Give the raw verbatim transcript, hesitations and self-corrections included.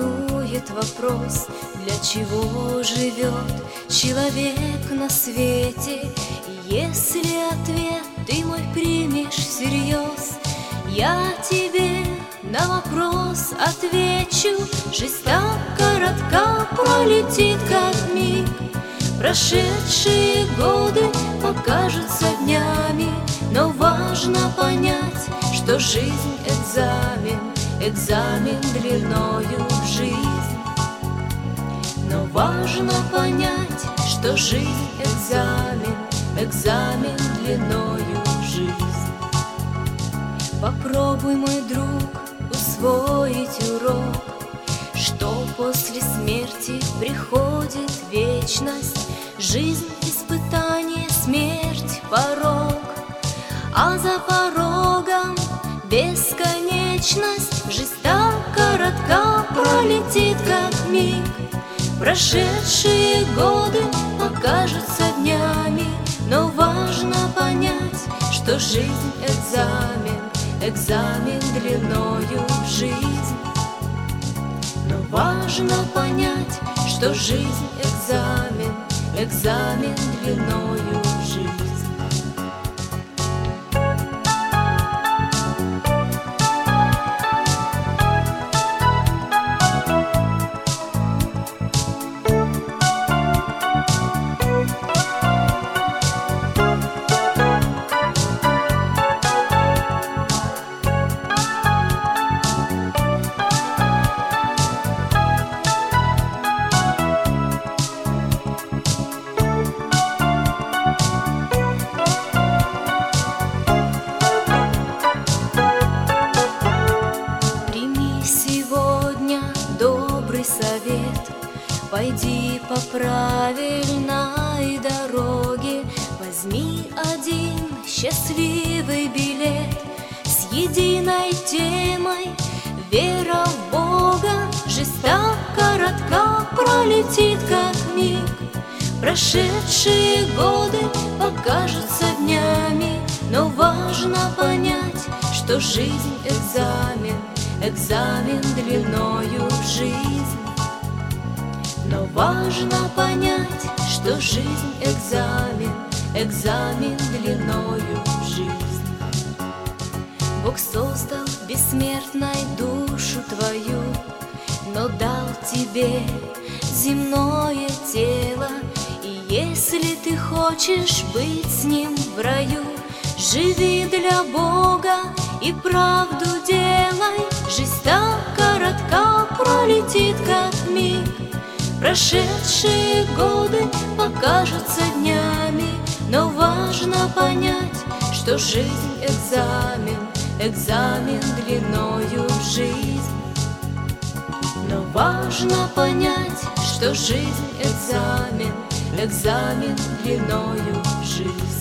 волнует вопрос, для чего живет человек на свете. И если ответ ты мой примешь всерьез, я тебе на вопрос отвечу: жизнь так коротка, пролетит как миг. Прошедшие годы покажутся днями, но важно понять, что жизнь — экзамен, экзамен длиною в жизнь. Но важно понять, что жизнь — экзамен, экзамен длиною в жизнь. Попробуй, мой друг, усвоить урок, что после смерти приходит вечность. Жизнь — испытание, смерть — порог, а за порогом бесконечность. Жизнь так коротка, пролетит как миг. Прошедшие годы покажутся днями, но важно понять, что жизнь — экзамен, экзамен длиною в жизнь. Но важно понять, что жизнь — экзамен, экзамен длиною в жизнь. Совет: пойди по правильной дороге, возьми один счастливый билет с единой темой — вера в Бога. Жизнь так коротка, пролетит как миг. Прошедшие годы покажутся днями, но важно понять, что жизнь — экзамен, экзамен длиною в жизнь. Но важно понять, что жизнь — экзамен, экзамен длиною в жизнь. Бог создал бессмертной душу твою, но дал тебе земное тело. И если ты хочешь быть с Ним в раю, живи для Бога и правду делай. Жизнь так коротка, пролетит как миг. Прошедшие годы покажутся днями, но важно понять, что жизнь — экзамен, экзамен длиною в жизнь. Но важно понять, что жизнь — экзамен, экзамен длиною в жизнь.